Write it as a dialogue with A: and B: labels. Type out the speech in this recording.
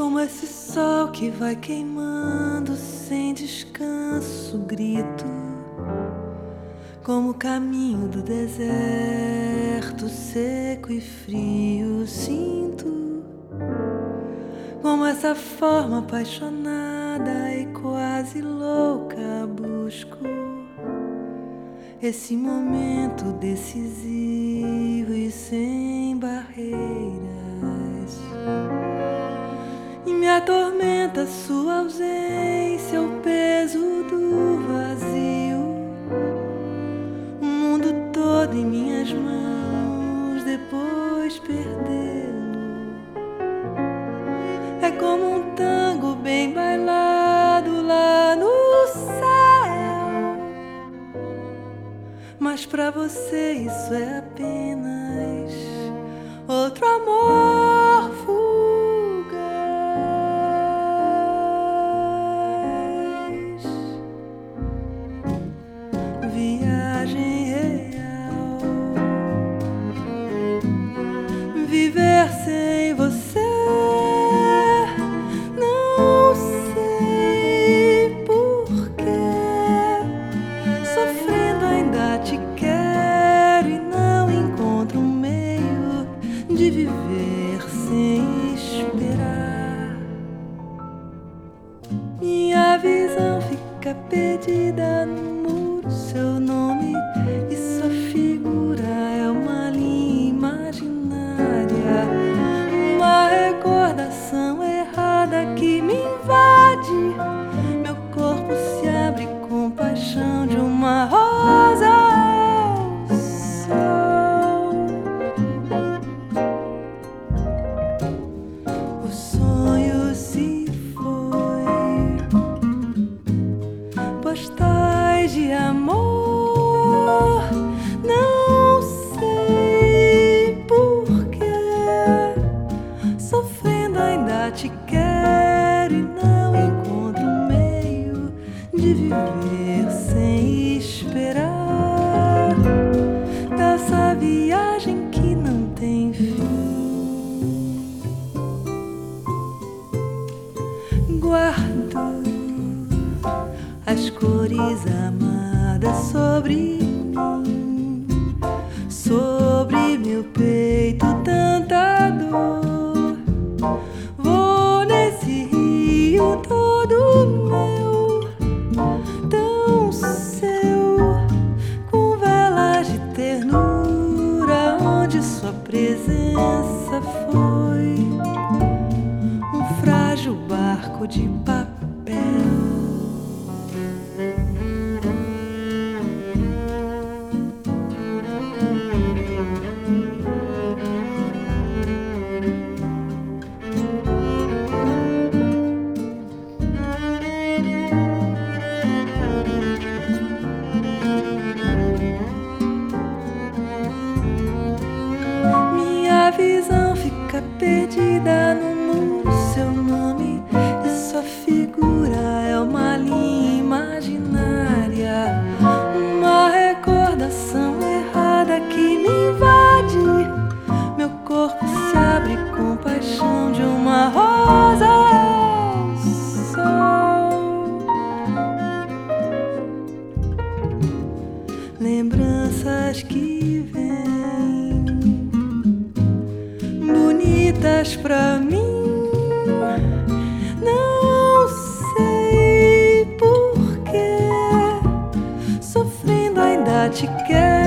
A: Como esse sol que vai queimando sem descanso, grito. Como o caminho do deserto, seco e frio, sinto. Como essa forma apaixonada e quase louca busco esse momento decisivo e sem barreiras. E me atormenta sua ausência, o peso do vazio, o mundo todo em minhas mãos, depois perdê-lo. É como um tango bem bailado lá no céu, mas pra você isso é apenas outro amor fugaz. Viagem real, viver sem você. Não sei porquê, sofrendo ainda te quero e não encontro um meio de viver sem esperar. Minha visão fica perdida no muro, seu nome e sua figura é uma linha imaginária, uma recordação errada que me invade. Meu corpo se abre com paixão de uma rosa ao sol. O sonho se foi, postais de amor. Não sei porquê, sofrendo ainda te quero e não encontro um meio de viver sem esperar. Dessa viagem que não tem fim, guardo as cores amadas sobre mim, sobre meu peito tanta dor. Vou nesse rio todo meu, tão seu, com velas de ternura, onde sua presença foi um frágil barco de papel. Minha visão fica perdida no muro, seu nome e sua figura é uma linha imaginária, uma recordação errada que me invade. Meu corpo se abre com paixão de uma rosa ao sol. Lembranças que vêm bonitas pra mim. Não sei porquê, sofrendo ainda te quero